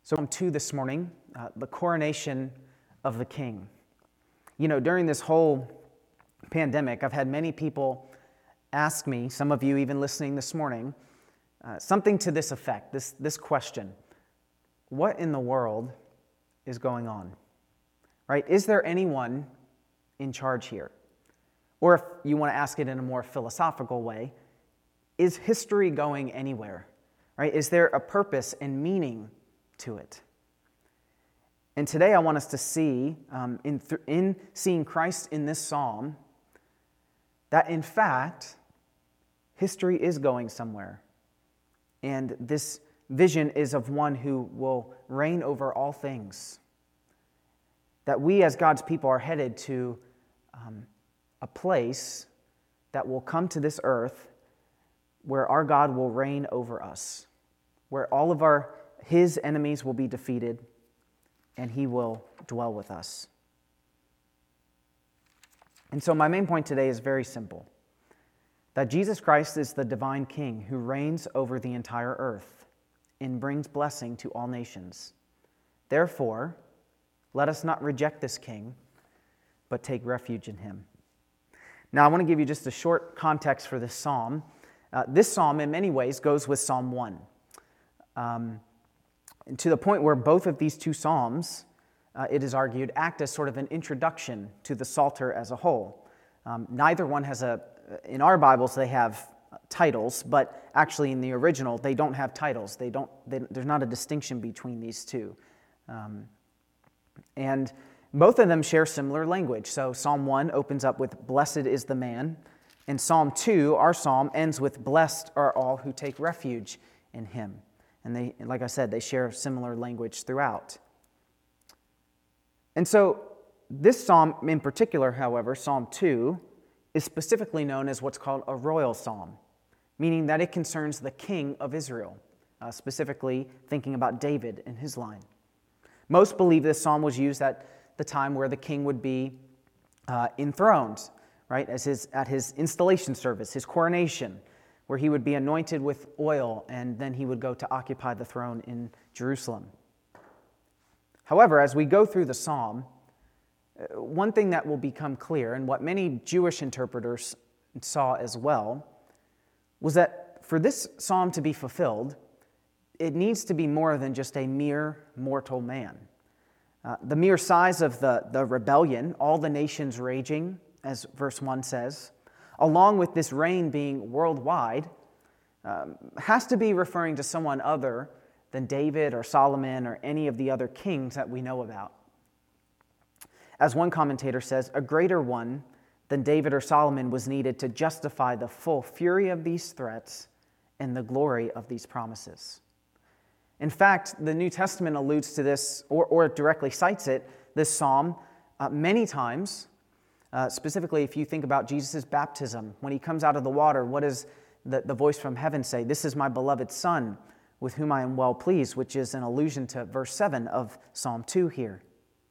So Psalm 2 this morning, the coronation of the King. You know, during this whole pandemic, I've had many people ask me, some of you even listening this morning, something to this effect, this question: what in the world is going on? Right? Is there anyone in charge here? Or if you want to ask it in a more philosophical way, is history going anywhere? Right? Is there a purpose and meaning to it? And today I want us to see, in seeing Christ in this psalm, that in fact, history is going somewhere. And this vision is of one who will reign over all things. That we as God's people are headed to a place that will come to this earth where our God will reign over us, where all of His enemies will be defeated, and He will dwell with us. And so my main point today is very simple: that Jesus Christ is the divine King who reigns over the entire earth and brings blessing to all nations. Therefore, let us not reject this King, but take refuge in Him. Now, I want to give you just a short context for this psalm. This psalm, in many ways, goes with Psalm 1. And to the point where both of these two psalms, it is argued, act as sort of an introduction to the Psalter as a whole. Neither one has in our Bibles, they have titles, but actually in the original, they don't have titles. There's not a distinction between these two. And both of them share similar language. So Psalm 1 opens up with, "Blessed is the man." And Psalm 2, our psalm, ends with, "Blessed are all who take refuge in Him." And they, like I said, they share similar language throughout. And so this psalm in particular, however, Psalm 2, is specifically known as what's called a royal psalm, meaning that it concerns the king of Israel, specifically thinking about David and his line. Most believe this psalm was used at the time where the king would be enthroned, right, at his installation service, his coronation, where he would be anointed with oil, and then he would go to occupy the throne in Jerusalem. However, as we go through the psalm, one thing that will become clear, and what many Jewish interpreters saw as well, was that for this psalm to be fulfilled, it needs to be more than just a mere mortal man. The mere size of the rebellion, all the nations raging, as verse 1 says, along with this reign being worldwide, has to be referring to someone other than David or Solomon or any of the other kings that we know about. As one commentator says, a greater one than David or Solomon was needed to justify the full fury of these threats and the glory of these promises. In fact, the New Testament alludes to this, or directly cites it, this psalm, many times. Specifically, if you think about Jesus' baptism, when He comes out of the water, what does the voice from heaven say? "This is my beloved Son, with whom I am well pleased," which is an allusion to verse 7 of Psalm 2 here.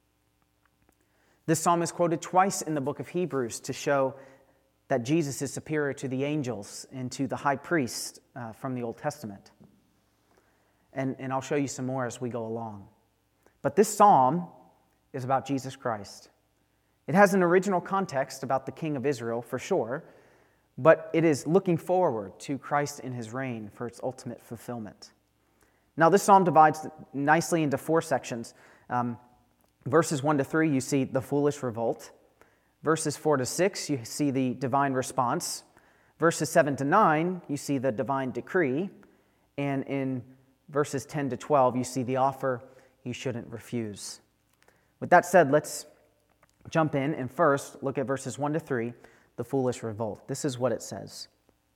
This psalm is quoted twice in the book of Hebrews to show that Jesus is superior to the angels and to the high priest from the Old Testament. And I'll show you some more as we go along. But this psalm is about Jesus Christ. It has an original context about the King of Israel, for sure, but it is looking forward to Christ in His reign for its ultimate fulfillment. Now, this psalm divides nicely into 4 sections. Verses 1 to 3, you see the foolish revolt. Verses 4 to 6, you see the divine response. Verses 7 to 9, you see the divine decree. And in verses 10 to 12, you see the offer you shouldn't refuse. With that said, let's jump in and first look at verses 1 to 3, the foolish revolt. This is what it says.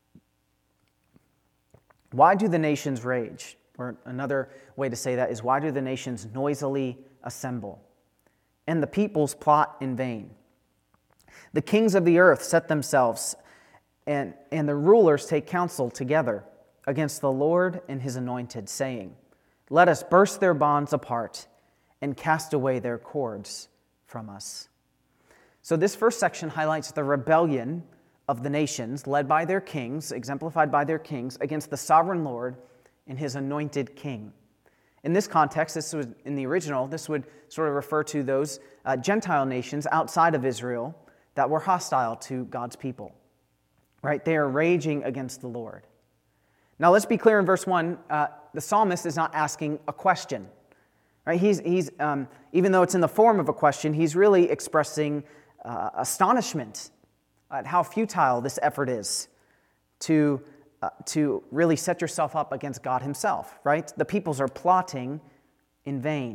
"Why do the nations rage?" Or another way to say that is, "Why do the nations noisily assemble? And the peoples plot in vain. The kings of the earth set themselves, and the rulers take counsel together against the Lord and His anointed, saying, 'Let us burst their bonds apart and cast away their cords from us.'" So this first section highlights the rebellion of the nations, led by their kings, exemplified by their kings, against the sovereign Lord and His anointed King. In this context, in the original, this would sort of refer to those Gentile nations outside of Israel that were hostile to God's people. Right? They are raging against the Lord. Now let's be clear in verse 1, the psalmist is not asking a question. Right? He's even though it's in the form of a question, he's really expressing astonishment at how futile this effort is to really set yourself up against God himself, right? The peoples are plotting in vain.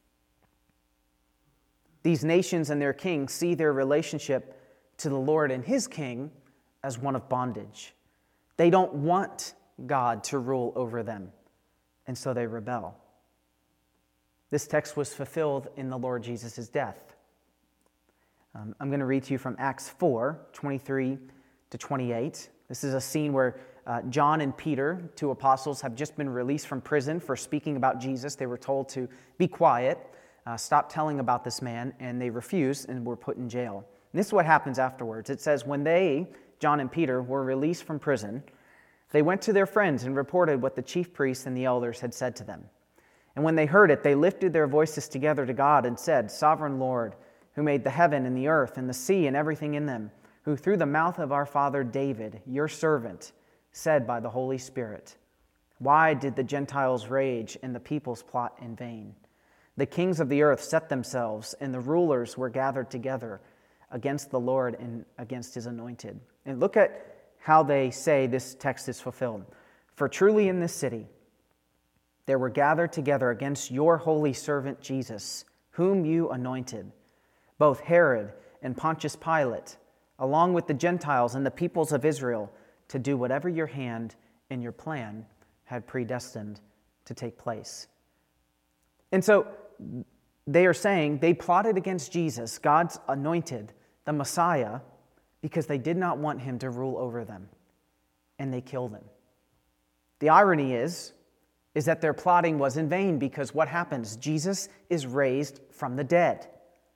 These nations and their king see their relationship to the Lord and his king as one of bondage. They don't want God to rule over them, and so they rebel. This text was fulfilled in the Lord Jesus' death. I'm going to read to you from Acts 4, 23 to 28. This is a scene where John and Peter, two apostles, have just been released from prison for speaking about Jesus. They were told to be quiet, stop telling about this man, and they refused and were put in jail. And this is what happens afterwards. It says, when they, John and Peter, were released from prison, they went to their friends and reported what the chief priests and the elders had said to them. And when they heard it, they lifted their voices together to God and said, Sovereign Lord, who made the heaven and the earth and the sea and everything in them, who through the mouth of our father David, your servant, said by the Holy Spirit, why did the Gentiles rage and the peoples plot in vain? The kings of the earth set themselves, and the rulers were gathered together against the Lord and against his anointed. And look at how they say this text is fulfilled. For truly in this city there were gathered together against your holy servant Jesus, whom you anointed, both Herod and Pontius Pilate, along with the Gentiles and the peoples of Israel, to do whatever your hand and your plan had predestined to take place. And so they are saying they plotted against Jesus, God's anointed, the Messiah, because they did not want him to rule over them, and they killed him. The irony is that their plotting was in vain, because what happens? Jesus is raised from the dead.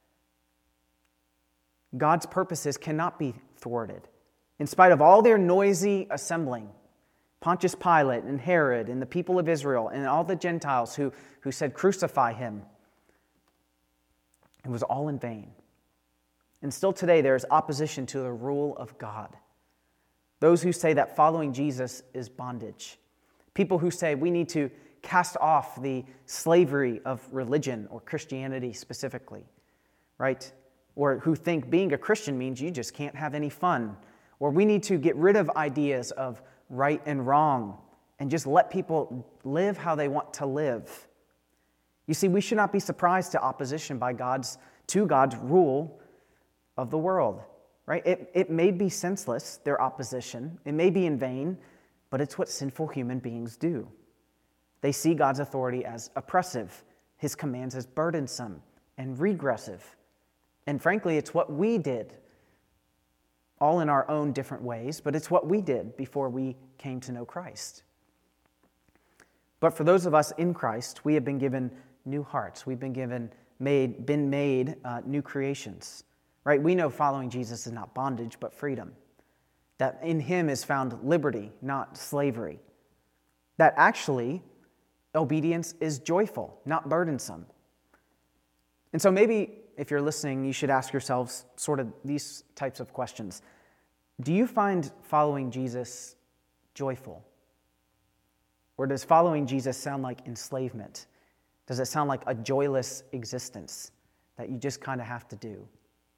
God's purposes cannot be thwarted. In spite of all their noisy assembling, Pontius Pilate and Herod and the people of Israel and all the Gentiles who said, crucify him, it was all in vain. And still today there is opposition to the rule of God. Those who say that following Jesus is bondage. People who say we need to cast off the slavery of religion or Christianity specifically, right? Or who think being a Christian means you just can't have any fun. Or we need to get rid of ideas of right and wrong and just let people live how they want to live. You see, we should not be surprised to opposition to God's rule of the world, right? It may be senseless, their opposition. It may be in vain, but it's what sinful human beings do. They see God's authority as oppressive, his commands as burdensome and regressive. And frankly, it's what we did, all in our own different ways, but it's what we did before we came to know Christ. But for those of us in Christ, we have been given new hearts. We've been made new creations, right? We know following Jesus is not bondage, but freedom. That in him is found liberty, not slavery. That actually obedience is joyful, not burdensome. And so maybe if you're listening, you should ask yourselves sort of these types of questions. Do you find following Jesus joyful? Or does following Jesus sound like enslavement? Does it sound like a joyless existence that you just kind of have to do?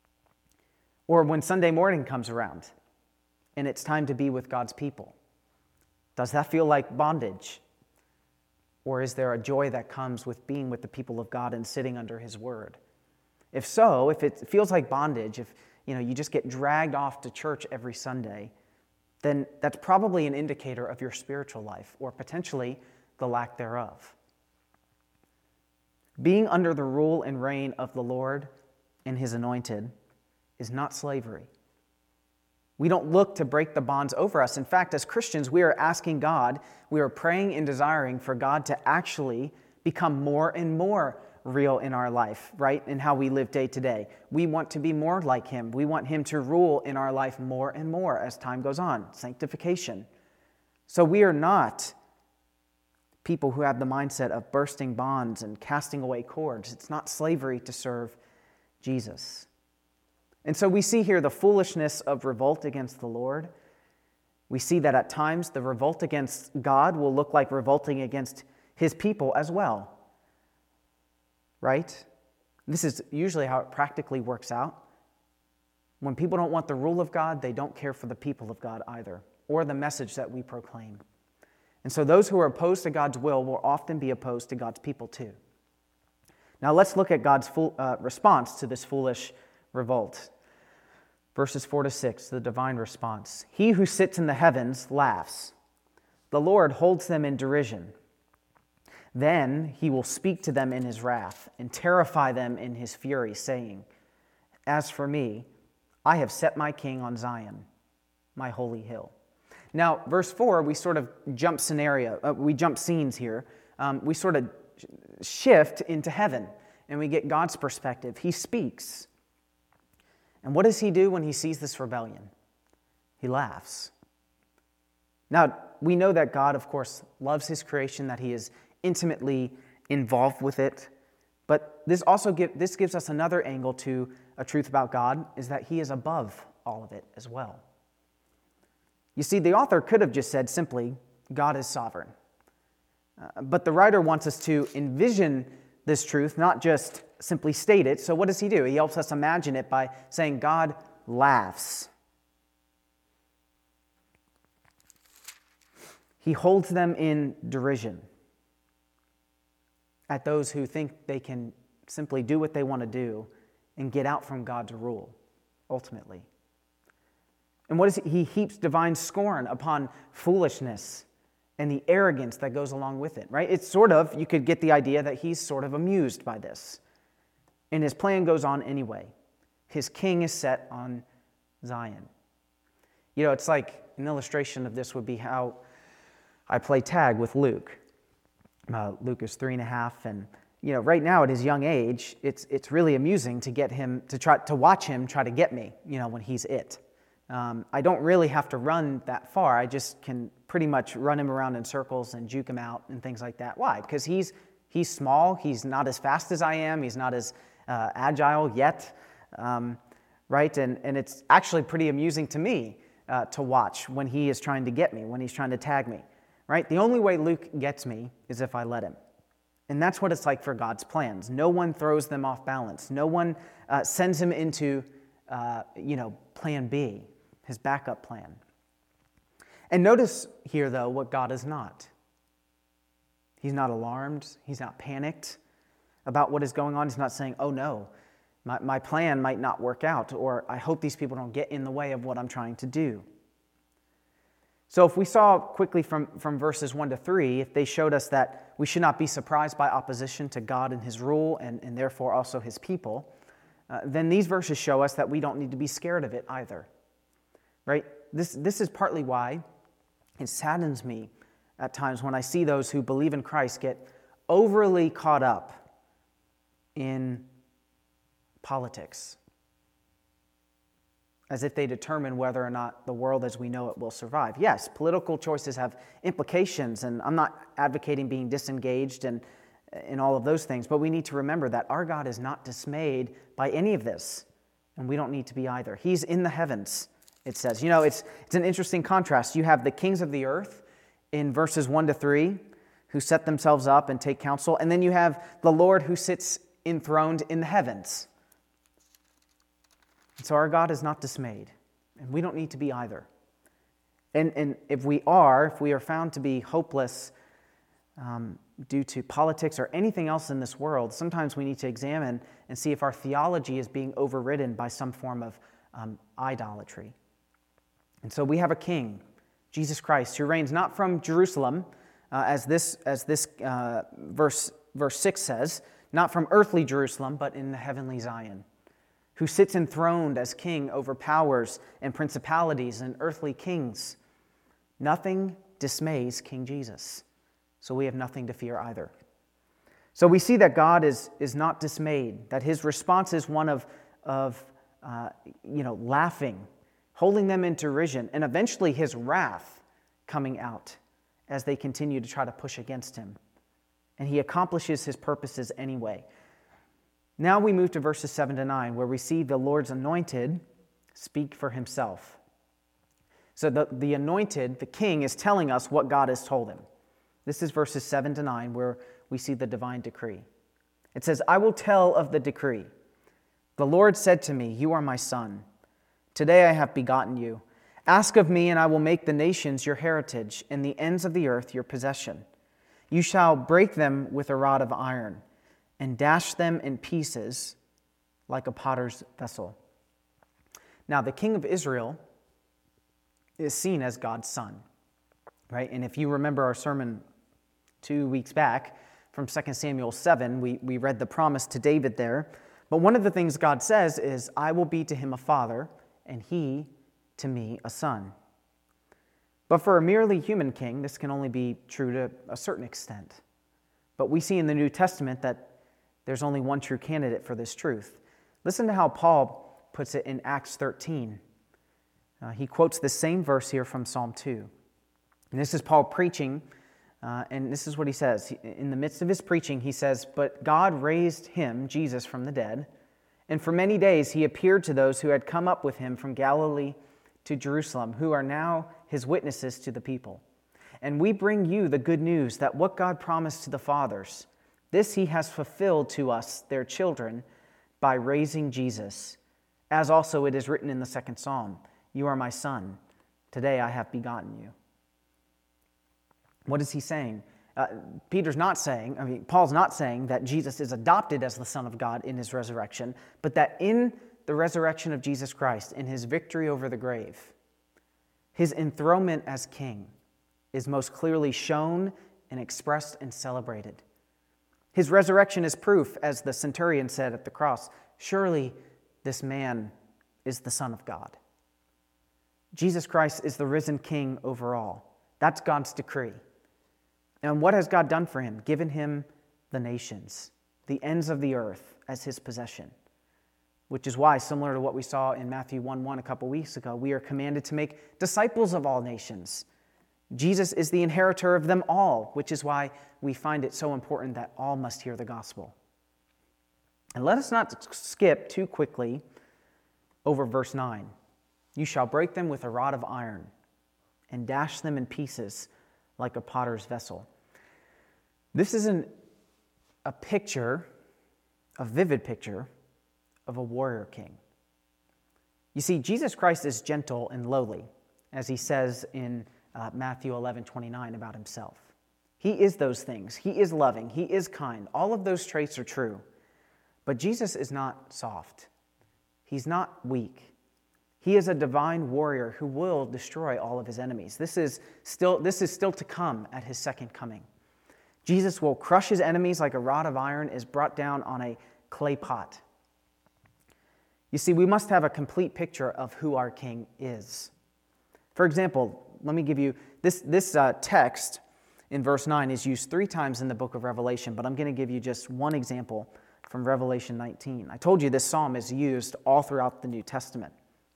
Or when Sunday morning comes around and it's time to be with God's people, does that feel like bondage? Or is there a joy that comes with being with the people of God and sitting under his word? If so, if it feels like bondage, if you just get dragged off to church every Sunday, then that's probably an indicator of your spiritual life, or potentially the lack thereof. Being under the rule and reign of the Lord and his anointed is not slavery. We don't look to break the bonds over us. In fact, as Christians, we are asking God, we are praying and desiring for God to actually become more and more real in our life, right? In how we live day to day. We want to be more like him. We want him to rule in our life more and more as time goes on. Sanctification. So we are not people who have the mindset of bursting bonds and casting away cords. It's not slavery to serve Jesus. And so we see here the foolishness of revolt against the Lord. We see that at times the revolt against God will look like revolting against his people as well. Right? This is usually how it practically works out. When people don't want the rule of God, they don't care for the people of God either, or the message that we proclaim. And so those who are opposed to God's will often be opposed to God's people too. Now let's look at God's response to this foolish revolt. Verses 4-6, the divine response. He who sits in the heavens laughs. The Lord holds them in derision. Then he will speak to them in his wrath and terrify them in his fury, saying, As for me, I have set my king on Zion, my holy hill. Now, verse 4, we sort of jump scenes here. We sort of shift into heaven, and we get God's perspective. He speaks. And what does he do when he sees this rebellion? He laughs. Now, we know that God, of course, loves his creation, that he is intimately involved with it. But this gives us another angle to a truth about God, is that he is above all of it as well. You see, the author could have just said simply, God is sovereign. But the writer wants us to envision this truth, not just simply state it. So what does he do? He helps us imagine it by saying God laughs. He holds them in derision at those who think they can simply do what they want to do and get out from God's rule, ultimately. And what is he heaps divine scorn upon foolishness and the arrogance that goes along with it, right? It's sort of, you could get the idea that he's sort of amused by this. And his plan goes on anyway. His king is set on Zion. You know, it's like an illustration of this would be how I play tag with Luke. Luke is 3.5, and you know, right now at his young age, it's really amusing to get him to watch him try to get me. You know, when he's it. I don't really have to run that far. I just can pretty much run him around in circles and juke him out and things like that. Why? Because he's small. He's not as fast as I am. He's not as agile yet, right? And it's actually pretty amusing to me to watch when he is trying to get me, when he's trying to tag me, right? The only way Luke gets me is if I let him. And that's what it's like for God's plans. No one throws them off balance. No one sends him into, plan B, his backup plan. And notice here, though, what God is not. He's not alarmed. He's not panicked about what is going on. He's not saying, oh no, my plan might not work out, or I hope these people don't get in the way of what I'm trying to do. So if we saw quickly from verses 1-3, if they showed us that we should not be surprised by opposition to God and his rule, and therefore also his people, then these verses show us that we don't need to be scared of it either. Right? This is partly why it saddens me at times when I see those who believe in Christ get overly caught up in politics, as if they determine whether or not the world as we know it will survive. Yes, political choices have implications, and I'm not advocating being disengaged and all of those things, but we need to remember that our God is not dismayed by any of this, and we don't need to be either. He's in the heavens, it says. You know, it's an interesting contrast. You have the kings of the earth in verses 1-3 who set themselves up and take counsel, and then you have the Lord who sits enthroned in the heavens. And so our God is not dismayed, and we don't need to be either. And if we are found to be hopeless due to politics or anything else in this world, sometimes we need to examine and see if our theology is being overridden by some form of idolatry. And so we have a king, Jesus Christ, who reigns not from Jerusalem, as this verse 6 says, not from earthly Jerusalem, but in the heavenly Zion, who sits enthroned as king over powers and principalities and earthly kings. Nothing dismays King Jesus, so we have nothing to fear either. So we see that God is not dismayed, that his response is one of laughing, holding them in derision, and eventually his wrath coming out as they continue to try to push against him. And he accomplishes his purposes anyway. Now we move to verses 7 to 9, where we see the Lord's anointed speak for himself. So the anointed, the king, is telling us what God has told him. This is verses 7 to 9, where we see the divine decree. It says, I will tell of the decree. The Lord said to me, you are my son. Today I have begotten you. Ask of me, and I will make the nations your heritage, and the ends of the earth your possession. You shall break them with a rod of iron, and dash them in pieces like a potter's vessel. Now, the king of Israel is seen as God's son, right? And if you remember our sermon 2 weeks back from 2 Samuel 7, we read the promise to David there. But one of the things God says is, I will be to him a father, and he to me a son. But for a merely human king, this can only be true to a certain extent. But we see in the New Testament that there's only one true candidate for this truth. Listen to how Paul puts it in Acts 13. He quotes the same verse here from Psalm 2. And this is Paul preaching, and this is what he says. In the midst of his preaching, he says, but God raised him, Jesus, from the dead, and for many days he appeared to those who had come up with him from Galilee to Jerusalem, who are now his witnesses to the people. And we bring you the good news that what God promised to the fathers, this he has fulfilled to us, their children, by raising Jesus. As also it is written in the second psalm, you are my son, today I have begotten you. What is he saying? Paul's not saying that Jesus is adopted as the Son of God in his resurrection, but that in the resurrection of Jesus Christ, in his victory over the grave, his enthronement as king is most clearly shown and expressed and celebrated. His resurrection is proof, as the centurion said at the cross, surely this man is the Son of God. Jesus Christ is the risen king over all. That's God's decree. And what has God done for him? Given him the nations, the ends of the earth as his possession. Which is why, similar to what we saw in Matthew 1:1 a couple weeks ago, we are commanded to make disciples of all nations. Jesus is the inheritor of them all, which is why we find it so important that all must hear the gospel. And let us not skip too quickly over verse 9. You shall break them with a rod of iron and dash them in pieces like a potter's vessel. This is a picture, a vivid picture, of a warrior king. You see, Jesus Christ is gentle and lowly, as he says in Matthew 11:29 about himself. He is those things. He is loving. He is kind. All of those traits are true. But Jesus is not soft. He's not weak. He is a divine warrior who will destroy all of his enemies. This is still to come at his second coming. Jesus will crush his enemies like a rod of iron is brought down on a clay pot. You see, we must have a complete picture of who our king is. For example, let me give you this text in verse 9 is used 3 times in the book of Revelation, but I'm going to give you just one example from Revelation 19. I told you this psalm is used all throughout the New Testament.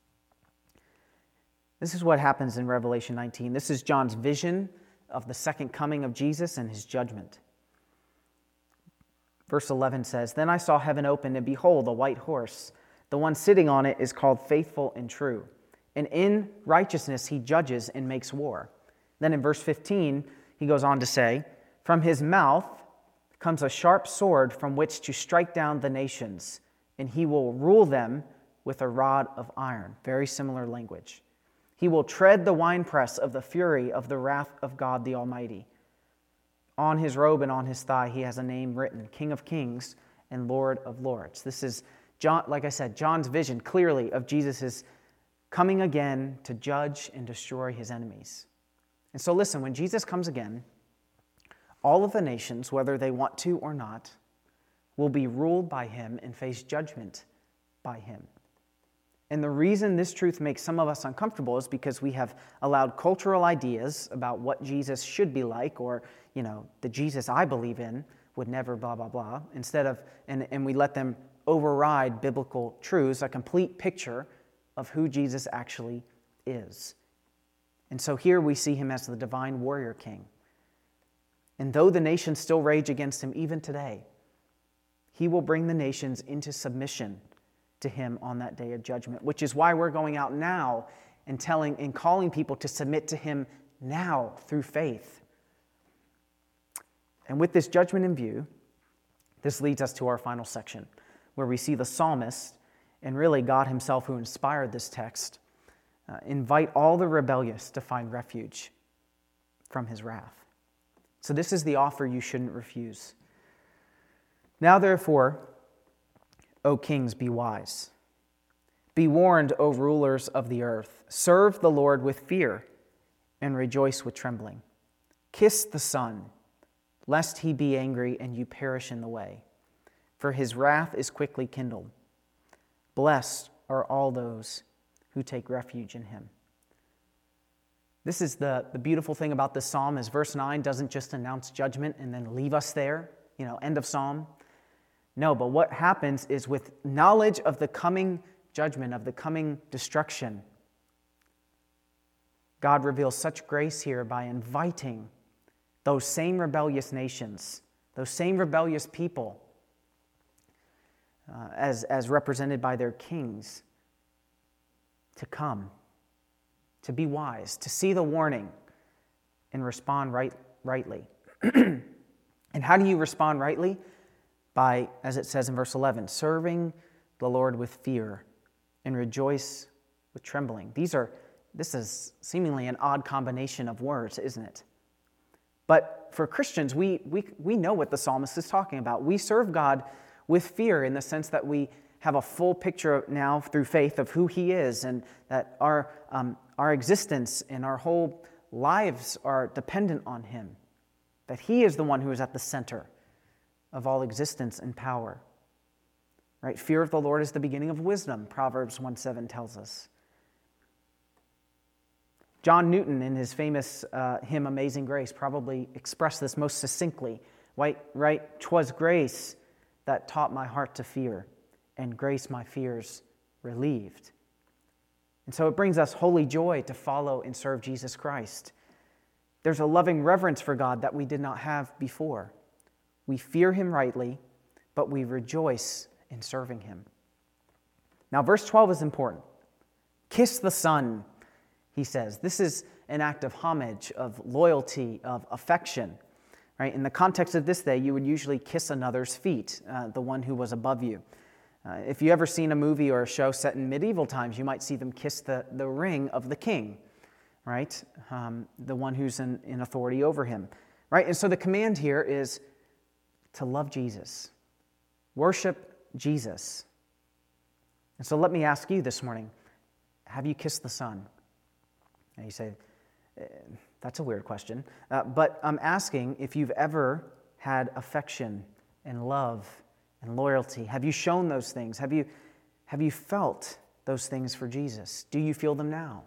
This is what happens in Revelation 19. This is John's vision of the second coming of Jesus and his judgment. Verse 11 says, Then I saw heaven open, and behold, a white horse. The one sitting on it is called Faithful and True. And in righteousness he judges and makes war. Then in verse 15, he goes on to say, From his mouth comes a sharp sword from which to strike down the nations, and he will rule them with a rod of iron. Very similar language. He will tread the winepress of the fury of the wrath of God the Almighty. On his robe and on his thigh he has a name written, King of Kings and Lord of Lords. This is, John, like I said, John's vision clearly of Jesus' coming again to judge and destroy his enemies. And so listen, when Jesus comes again, all of the nations, whether they want to or not, will be ruled by him and face judgment by him. And the reason this truth makes some of us uncomfortable is because we have allowed cultural ideas about what Jesus should be like, or, the Jesus I believe in would never blah, blah, blah, and we let them override biblical truths, a complete picture of who Jesus actually is. And so here we see him as the divine warrior king. And though the nations still rage against him even today, he will bring the nations into submission to him on that day of judgment, which is why we're going out now and calling people to submit to him now through faith. And with this judgment in view, this leads us to our final section, where we see the psalmist, and really God himself who inspired this text, invite all the rebellious to find refuge from his wrath. So this is the offer you shouldn't refuse. Now therefore, O kings, be wise. Be warned, O rulers of the earth. Serve the Lord with fear and rejoice with trembling. Kiss the Son, lest he be angry and you perish in the way, for his wrath is quickly kindled. Blessed are all those who take refuge in him. This is the beautiful thing about this psalm, is verse 9 doesn't just announce judgment and then leave us there, end of psalm. No, but what happens is with knowledge of the coming judgment, of the coming destruction, God reveals such grace here by inviting those same rebellious nations, those same rebellious people, as represented by their kings, to come, to be wise, to see the warning and respond rightly. And how do you respond rightly? By, as it says in verse 11, serving the Lord with fear and rejoice with trembling. This is seemingly an odd combination of words, isn't it? But for Christians, we know what the psalmist is talking about. We serve God with fear in the sense that we have a full picture now through faith of who he is, and that our existence and our whole lives are dependent on him, that he is the one who is at the center of all existence and power. Right? Fear of the Lord is the beginning of wisdom, Proverbs 1:7 tells us. John Newton, in his famous hymn Amazing Grace, probably expressed this most succinctly. Right? 'Twas grace that taught my heart to fear, and grace my fears relieved. And so it brings us holy joy to follow and serve Jesus Christ. There's a loving reverence for God that we did not have before. We fear him rightly, but we rejoice in serving him. Now, verse 12 is important. Kiss the Son, he says. This is an act of homage, of loyalty, of affection. Right? In the context of this day, you would usually kiss another's feet, the one who was above you. If you ever seen a movie or a show set in medieval times, you might see them kiss the ring of the king, right? The one who's in authority over him, right? And so the command here is to love Jesus, worship Jesus. And so let me ask you this morning, have you kissed the Son? And you say, that's a weird question. But I'm asking if you've ever had affection and love and loyalty. Have you shown those things? Have you felt those things for Jesus? Do you feel them now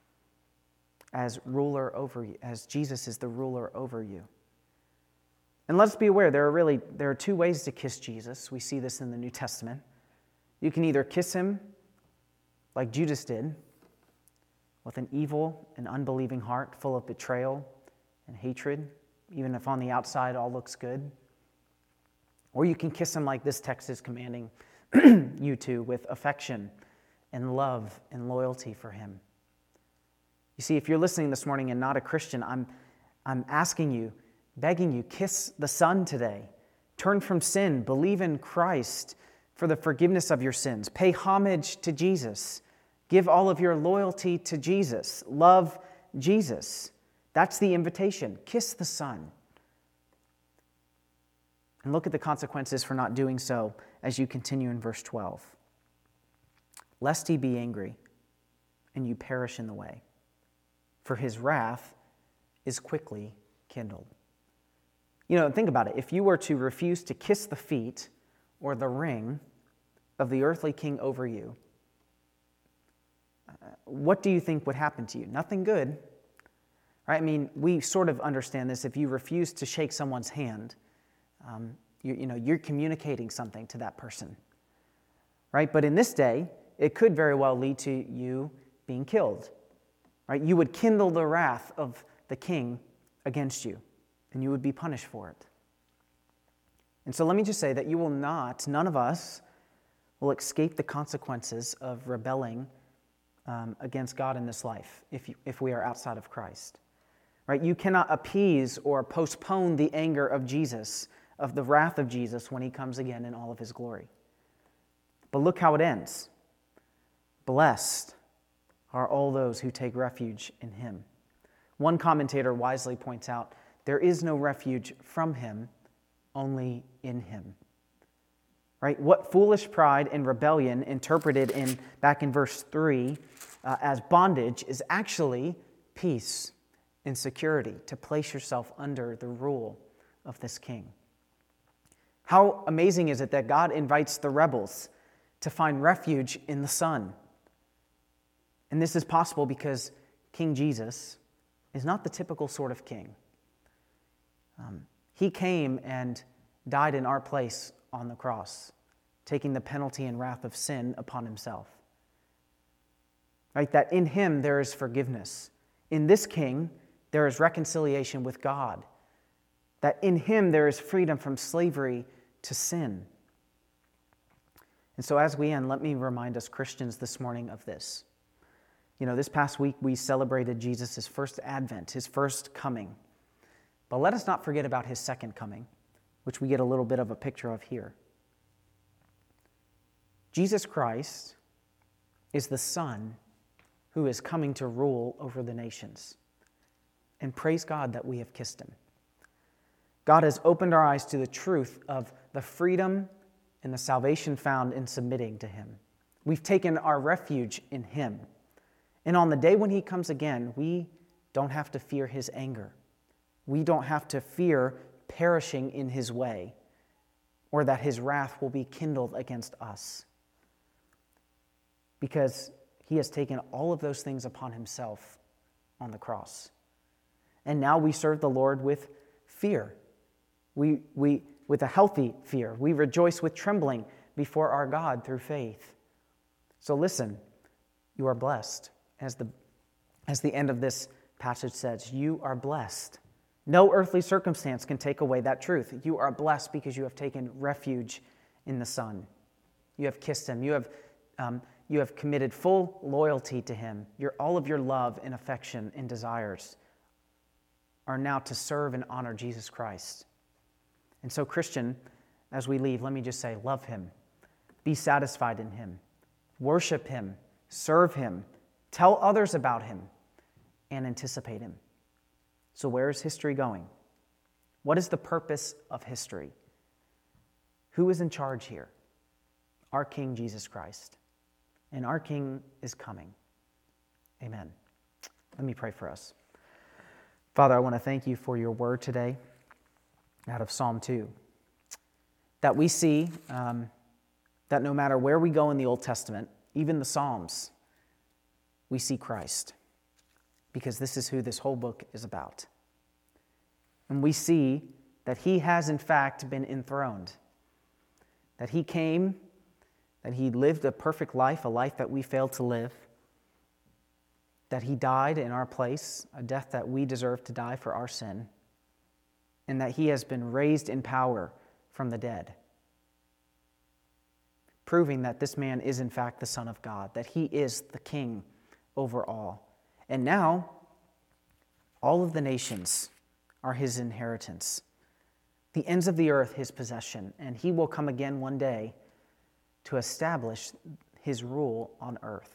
as ruler over you, as Jesus is the ruler over you? And let's be aware, there are two ways to kiss Jesus. We see this in the New Testament. You can either kiss him like Judas did, with an evil and unbelieving heart full of betrayal and hatred, even if on the outside all looks good. Or you can kiss him like this text is commanding you to, with affection and love and loyalty for him. You see, if you're listening this morning and not a Christian, I'm asking you, begging you, kiss the Son today. Turn from sin, believe in Christ for the forgiveness of your sins. Pay homage to Jesus. Give all of your loyalty to Jesus. Love Jesus. That's the invitation. Kiss the Son. And look at the consequences for not doing so as you continue in verse 12. Lest he be angry and you perish in the way, for his wrath is quickly kindled. Think about it. If you were to refuse to kiss the feet or the ring of the earthly king over you, what do you think would happen to you? Nothing good. Right? I mean, we sort of understand this. If you refuse to shake someone's hand, you're communicating something to that person, right? But in this day, it could very well lead to you being killed, right? You would kindle the wrath of the king against you. and you would be punished for it. And so let me just say that none of us will escape the consequences of rebelling against God in this life if we are outside of Christ. Right? You cannot appease or postpone the anger of Jesus, of the wrath of Jesus when he comes again in all of his glory. But look how it ends. Blessed are all those who take refuge in him. One commentator wisely points out, there is no refuge from him, only in him. Right? What foolish pride and rebellion interpreted back in verse 3 as bondage is actually peace and security, to place yourself under the rule of this king. How amazing is it that God invites the rebels to find refuge in the Son? And this is possible because King Jesus is not the typical sort of king. He came and died in our place on the cross, taking the penalty and wrath of sin upon himself. Right? That in him there is forgiveness. In this king, there is reconciliation with God. That in him there is freedom from slavery to sin. And so as we end, let me remind us Christians this morning of this. This past week we celebrated Jesus' first advent, his first coming. But let us not forget about his second coming, which we get a little bit of a picture of here. Jesus Christ is the Son who is coming to rule over the nations. And praise God that we have kissed him. God has opened our eyes to the truth of the freedom and the salvation found in submitting to him. We've taken our refuge in him. And on the day when he comes again, we don't have to fear his anger. We don't have to fear perishing in his way, or that his wrath will be kindled against us. Because he has taken all of those things upon himself on the cross. And now we serve the Lord with fear. With a healthy fear. We rejoice with trembling before our God through faith. So listen, you are blessed. As the end of this passage says, you are blessed. No earthly circumstance can take away that truth. You are blessed because you have taken refuge in the Son. You have kissed him. You have committed full loyalty to him. All of your love and affection and desires are now to serve and honor Jesus Christ. And so, Christian, as we leave, let me just say, love him. Be satisfied in him. Worship him. Serve him. Tell others about him. And anticipate him. So where is history going? What is the purpose of history? Who is in charge here? Our King Jesus Christ. And our King is coming. Amen. Let me pray for us. Father, I want to thank you for your word today out of Psalm 2. That we see that no matter where we go in the Old Testament, even the Psalms, we see Christ. Because this is who this whole book is about. And we see that he has in fact been enthroned. That he came, that he lived a perfect life, a life that we failed to live. That he died in our place, a death that we deserve to die for our sin. And that he has been raised in power from the dead. Proving that this man is in fact the Son of God, that he is the King over all. And now, all of the nations are his inheritance. The ends of the earth his possession. And he will come again one day to establish his rule on earth.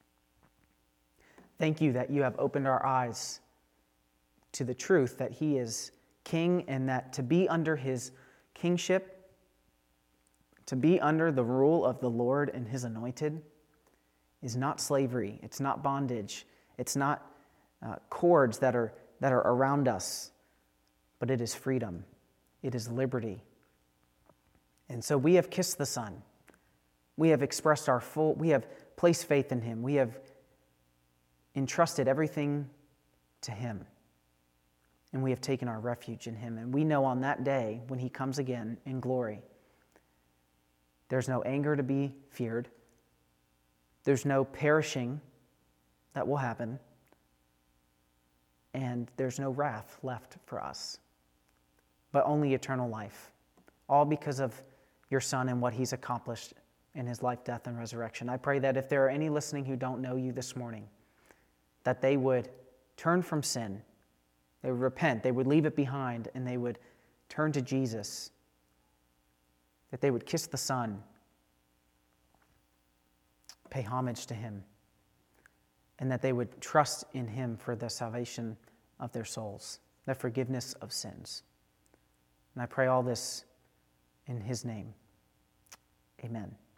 Thank you that you have opened our eyes to the truth that he is king, and that to be under his kingship, to be under the rule of the Lord and his anointed, is not slavery. It's not bondage. It's not cords that are around us, but it is freedom. It is liberty. And so we have kissed the Son. We have expressed we have placed faith in him. We have entrusted everything to him. And we have taken our refuge in him. And we know on that day, when he comes again in glory, there's no anger to be feared. There's no perishing that will happen. And there's no wrath left for us. but only eternal life, all because of your Son and what he's accomplished in his life, death, and resurrection. I pray that if there are any listening who don't know you this morning, that they would turn from sin, they would repent, they would leave it behind, and they would turn to Jesus, that they would kiss the Son, pay homage to him, and that they would trust in him for the salvation of their souls, the forgiveness of sins. And I pray all this in his name. Amen.